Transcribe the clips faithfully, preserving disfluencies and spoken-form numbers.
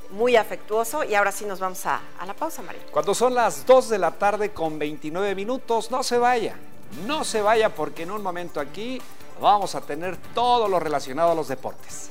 muy afectuoso. Y ahora sí nos vamos a, a la pausa, María. Cuando son las dos de la tarde con veintinueve minutos, no se vaya, no se vaya porque en un momento aquí vamos a tener todo lo relacionado a los deportes.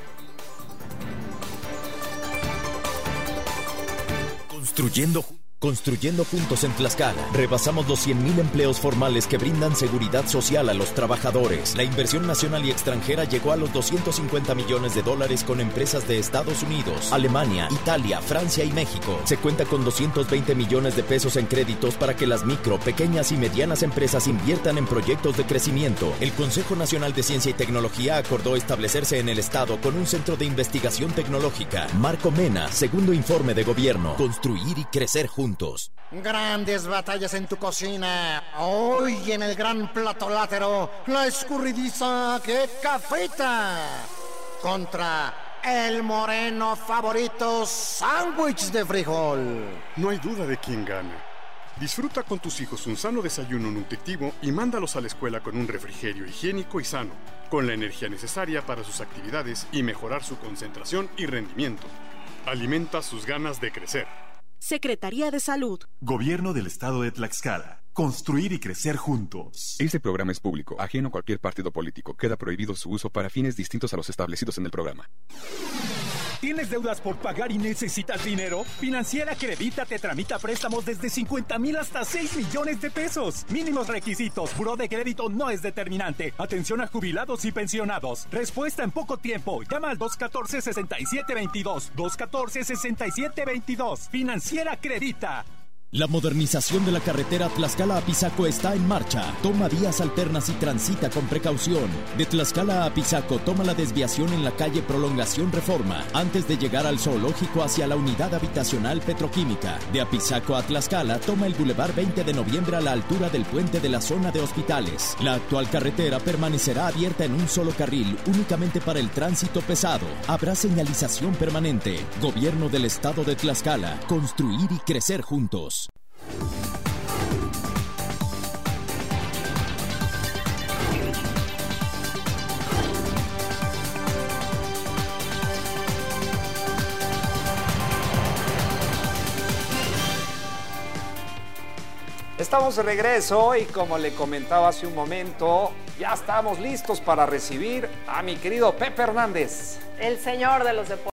Construyendo Construyendo juntos en Tlaxcala, rebasamos los cien mil empleos formales que brindan seguridad social a los trabajadores. La inversión nacional y extranjera llegó a los doscientos cincuenta millones de dólares con empresas de Estados Unidos, Alemania, Italia, Francia y México. Se cuenta con doscientos veinte millones de pesos en créditos para que las micro, pequeñas y medianas empresas inviertan en proyectos de crecimiento. El Consejo Nacional de Ciencia y Tecnología acordó establecerse en el estado con un centro de investigación tecnológica. Marco Mena, segundo informe de gobierno. Construir y crecer juntos. Grandes batallas en tu cocina. Hoy en el gran plato látero, la escurridiza que cafeta contra el moreno favorito sándwich de frijol. No hay duda de quién gana. Disfruta con tus hijos un sano desayuno nutritivo y mándalos a la escuela con un refrigerio higiénico y sano, con la energía necesaria para sus actividades y mejorar su concentración y rendimiento. Alimenta sus ganas de crecer. Secretaría de Salud. Gobierno del Estado de Tlaxcala. Construir y crecer juntos. Este programa es público, ajeno a cualquier partido político. Queda prohibido su uso para fines distintos a los establecidos en el programa. ¿Tienes deudas por pagar y necesitas dinero? Financiera Acredita te tramita préstamos desde cincuenta mil hasta seis millones de pesos. Mínimos requisitos. Buró de crédito no es determinante. Atención a jubilados y pensionados. Respuesta en poco tiempo. Llama al dos uno cuatro, seis siete dos dos. dos uno cuatro, seis siete dos dos. Financiera Acredita. La modernización de la carretera Tlaxcala a Pisaco está en marcha. Toma vías alternas y transita con precaución. De Tlaxcala a Pisaco, toma la desviación en la calle Prolongación Reforma, antes de llegar al zoológico hacia la unidad habitacional petroquímica. De Apizaco a Tlaxcala, toma el Boulevard veinte de noviembre a la altura del puente de la zona de hospitales. La actual carretera permanecerá abierta en un solo carril, únicamente para el tránsito pesado. Habrá señalización permanente. Gobierno del Estado de Tlaxcala. Construir y crecer juntos. Estamos de regreso y como le comentaba hace un momento, ya estamos listos para recibir a mi querido Pepe Hernández. El señor de los deportes.